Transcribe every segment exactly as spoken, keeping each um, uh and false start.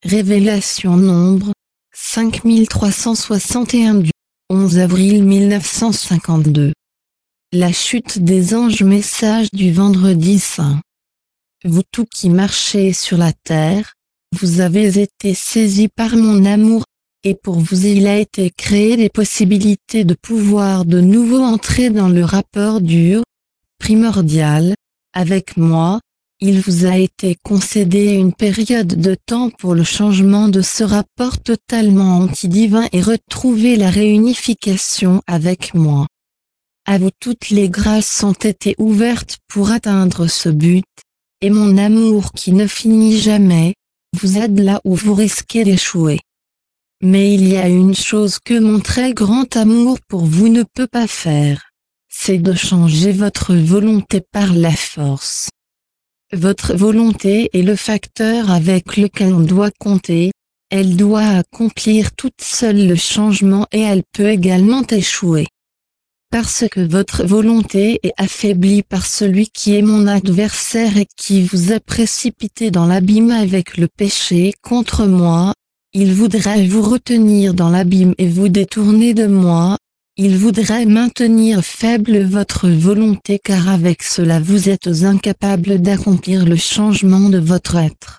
Révélation Nombre, cinq mille trois cent soixante et un du onze avril mille neuf cent cinquante-deux. La chute des anges. Message du Vendredi Saint. Vous tous qui marchez sur la terre, vous avez été saisis par mon amour, et pour vous il a été créé des possibilités de pouvoir de nouveau entrer dans le rapport dur, primordial, avec moi. Il vous a été concédé une période de temps pour le changement de ce rapport totalement anti-divin et retrouver la réunification avec moi. À vous toutes les grâces ont été ouvertes pour atteindre ce but, et mon amour qui ne finit jamais, vous aide là où vous risquez d'échouer. Mais il y a une chose que mon très grand amour pour vous ne peut pas faire, c'est de changer votre volonté par la force. Votre volonté est le facteur avec lequel on doit compter, elle doit accomplir toute seule le changement et elle peut également échouer. Parce que votre volonté est affaiblie par celui qui est mon adversaire et qui vous a précipité dans l'abîme avec le péché contre moi, il voudrait vous retenir dans l'abîme et vous détourner de moi. Il voudrait maintenir faible votre volonté car avec cela vous êtes incapables d'accomplir le changement de votre être.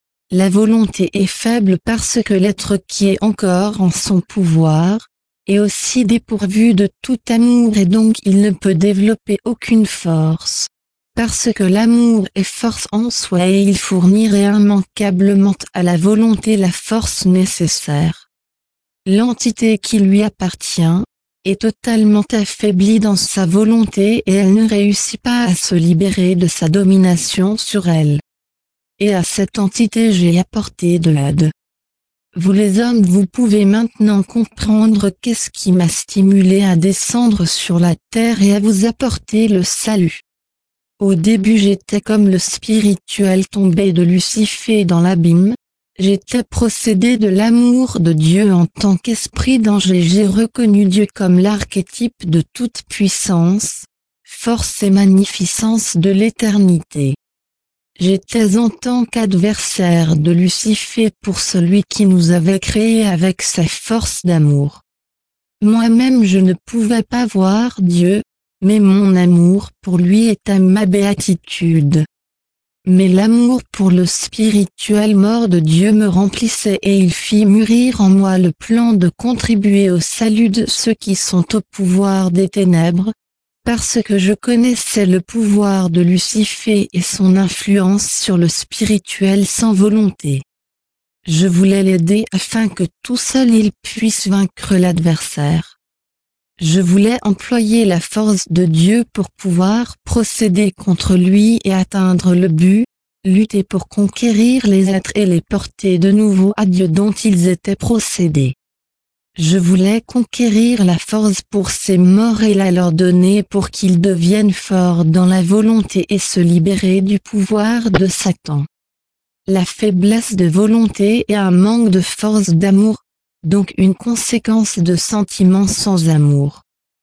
La volonté est faible parce que l'être qui est encore en son pouvoir, est aussi dépourvu de tout amour et donc il ne peut développer aucune force. Parce que l'amour est force en soi et il fournirait immanquablement à la volonté la force nécessaire. L'entité qui lui appartient, est totalement affaiblie dans sa volonté et elle ne réussit pas à se libérer de sa domination sur elle. Et à cette entité j'ai apporté de l'aide. Vous les hommes vous pouvez maintenant comprendre qu'est-ce qui m'a stimulé à descendre sur la terre et à vous apporter le salut. Au début j'étais comme le spirituel tombé de Lucifer dans l'abîme. J'étais procédé de l'amour de Dieu en tant qu'esprit d'ange et j'ai reconnu Dieu comme l'archétype de toute puissance, force et magnificence de l'éternité. J'étais en tant qu'adversaire de Lucifer pour celui qui nous avait créés avec sa force d'amour. Moi-même je ne pouvais pas voir Dieu, mais mon amour pour lui était ma béatitude. Mais l'amour pour le spirituel mort de Dieu me remplissait et il fit mûrir en moi le plan de contribuer au salut de ceux qui sont au pouvoir des ténèbres, parce que je connaissais le pouvoir de Lucifer et son influence sur le spirituel sans volonté. Je voulais l'aider afin que tout seul il puisse vaincre l'adversaire. Je voulais employer la force de Dieu pour pouvoir procéder contre lui et atteindre le but, lutter pour conquérir les êtres et les porter de nouveau à Dieu dont ils étaient procédés. Je voulais conquérir la force pour ces morts et la leur donner pour qu'ils deviennent forts dans la volonté et se libérer du pouvoir de Satan. La faiblesse de volonté est un manque de force d'amour, donc une conséquence de sentiments sans amour.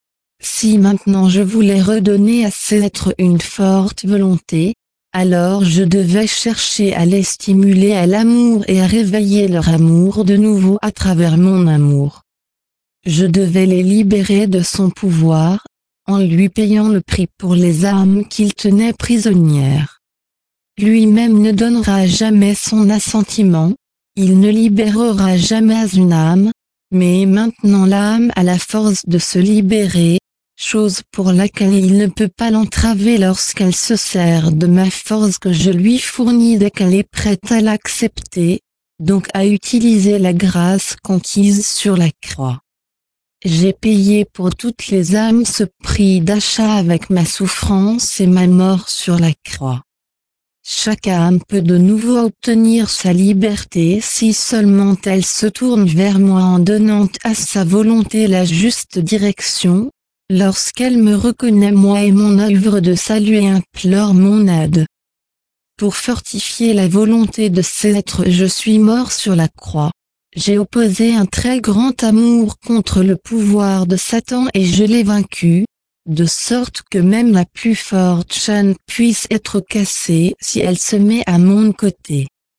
Si maintenant je voulais redonner à ces êtres une forte volonté, alors je devais chercher à les stimuler à l'amour et à réveiller leur amour de nouveau à travers mon amour. Je devais les libérer de son pouvoir, en lui payant le prix pour les âmes qu'il tenait prisonnières. Lui-même ne donnera jamais son assentiment, il ne libérera jamais une âme, mais maintenant l'âme a la force de se libérer, chose pour laquelle il ne peut pas l'entraver lorsqu'elle se sert de ma force que je lui fournis dès qu'elle est prête à l'accepter, donc à utiliser la grâce conquise sur la croix. J'ai payé pour toutes les âmes ce prix d'achat avec ma souffrance et ma mort sur la croix. Chaque âme peut de nouveau obtenir sa liberté si seulement elle se tourne vers moi en donnant à sa volonté la juste direction, lorsqu'elle me reconnaît moi et mon œuvre de salut et implore mon aide. Pour fortifier la volonté de ces êtres je suis mort sur la croix. J'ai opposé un très grand amour contre le pouvoir de Satan et je l'ai vaincu, de sorte que même la plus forte chaîne puisse être cassée si elle se met à mon côté.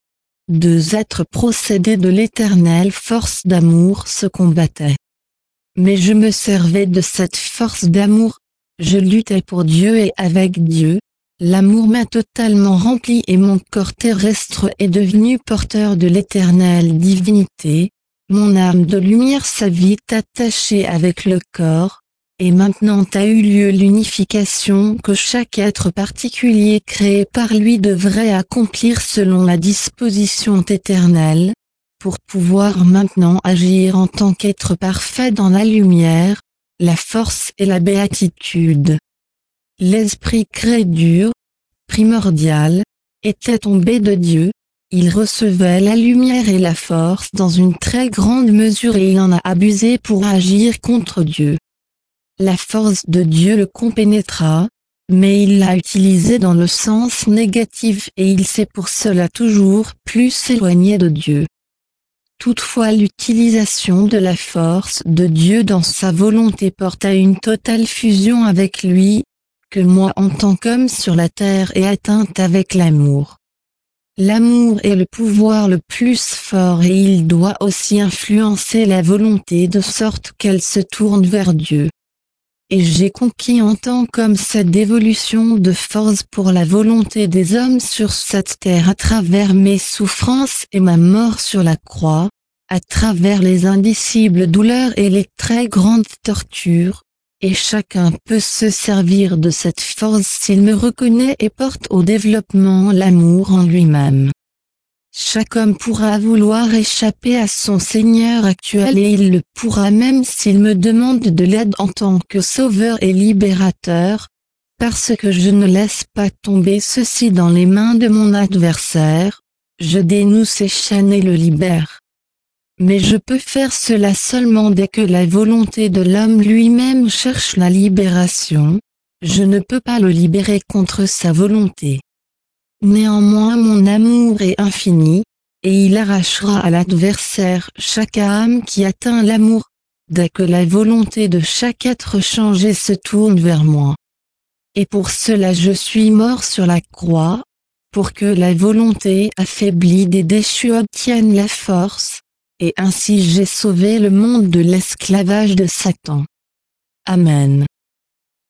deux êtres procédés de l'éternelle force d'amour se combattaient. Mais je me servais de cette force d'amour, je luttais pour Dieu et avec Dieu, l'amour m'a totalement rempli et mon corps terrestre est devenu porteur de l'éternelle divinité, mon âme de lumière sa vie attachée avec le corps, et maintenant a eu lieu l'unification que chaque être particulier créé par lui devrait accomplir selon la disposition éternelle, pour pouvoir maintenant agir en tant qu'être parfait dans la lumière, la force et la béatitude. L'esprit créature, primordial, était tombé de Dieu, il recevait la lumière et la force dans une très grande mesure et il en a abusé pour agir contre Dieu. La force de Dieu le compénétra, mais il l'a utilisée dans le sens négatif et il s'est pour cela toujours plus éloigné de Dieu. Toutefois l'utilisation de la force de Dieu dans sa volonté porte à une totale fusion avec lui, que moi en tant qu'homme sur la terre est atteinte avec l'amour. L'amour est le pouvoir le plus fort et il doit aussi influencer la volonté de sorte qu'elle se tourne vers Dieu. Et j'ai conquis en tant qu'homme cette dévolution de force pour la volonté des hommes sur cette terre à travers mes souffrances et ma mort sur la croix, à travers les indicibles douleurs et les très grandes tortures, et chacun peut se servir de cette force s'il me reconnaît et porte au développement l'amour en lui-même. Chaque homme pourra vouloir échapper à son Seigneur actuel et il le pourra même s'il me demande de l'aide en tant que sauveur et libérateur, parce que je ne laisse pas tomber ceci dans les mains de mon adversaire, je dénoue ses chaînes et le libère. Mais je peux faire cela seulement dès que la volonté de l'homme lui-même cherche la libération, je ne peux pas le libérer contre sa volonté. Néanmoins mon amour est infini, et il arrachera à l'adversaire chaque âme qui atteint l'amour, dès que la volonté de chaque être changé se tourne vers moi. Et pour cela je suis mort sur la croix, pour que la volonté affaiblie des déchus obtienne la force, et ainsi j'ai sauvé le monde de l'esclavage de Satan. Amen.